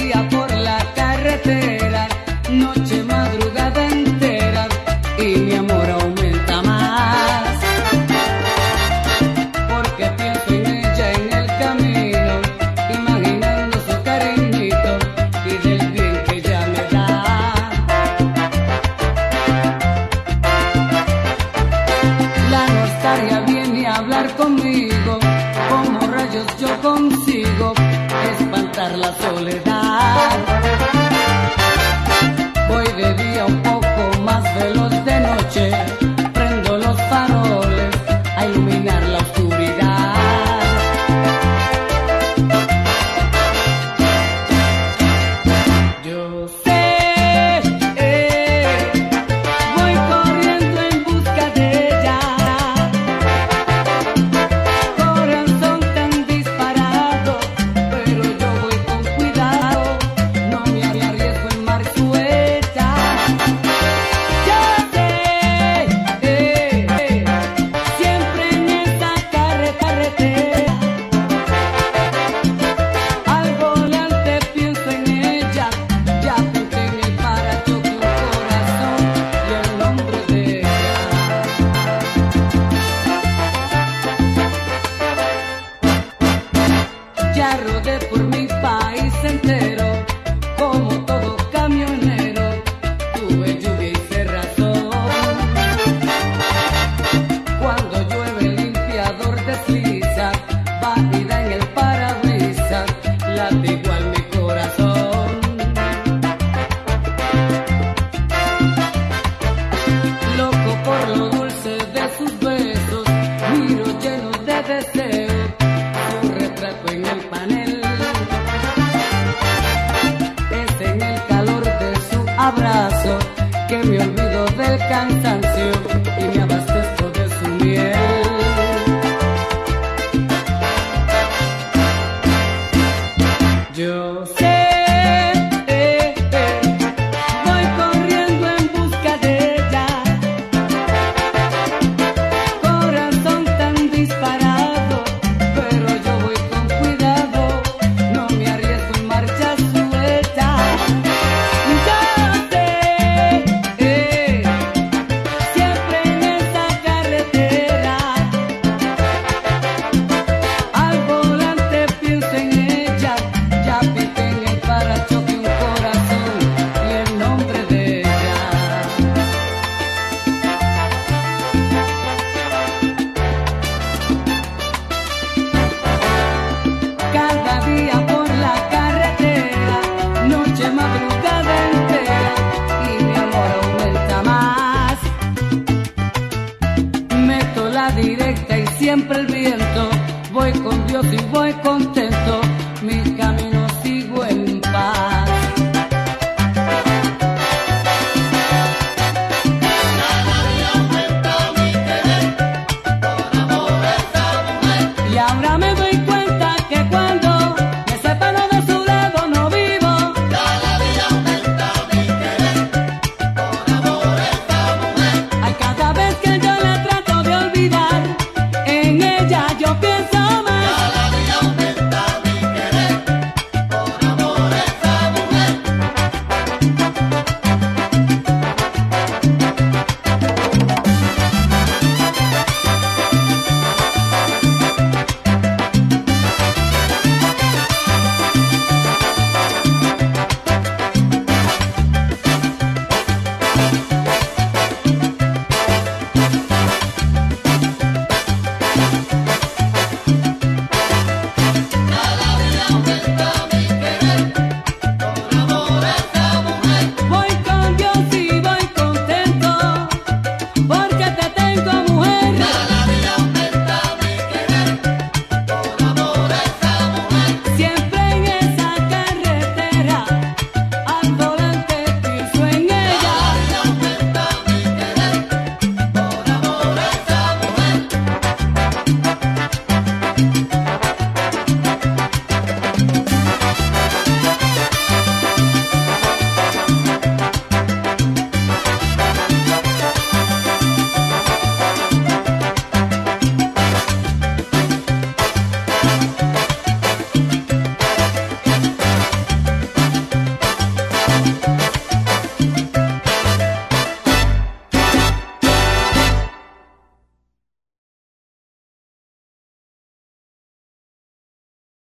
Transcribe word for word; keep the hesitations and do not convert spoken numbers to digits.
día por la carretera, noche, madrugada entera, y mi amor aumenta más, porque pienso en ella en el camino, imaginando su cariñito y del bien que ella me da. La nostalgia viene a hablar conmigo, como rayos yo consigo espantar la soledad. Voy de día un poco más veloz, de noche prendo los faroles a iluminar la oscuridad. Yo sé, eh, voy corriendo en busca de ella, corazón tan disparado, pero yo voy con cuidado, no me arriesgo en mar su hecha. Yo sé, eh, eh, siempre en esa carretera, al volante pienso en ella, ya apunté en el parachoque un corazón y el nombre de ella. Ya rodé por mi país entero, como todo camionero, tuve lluvia y cerrazón. Cuando llueve el limpiador desliza, barrida en el parabrisas, late igual mi corazón. Loco por lo dulce de sus besos, miro lleno de deseo su retrato en el panel. Es en el calor de su abrazo que me olvido del cansancio y me abastezco de su miel. Yo sé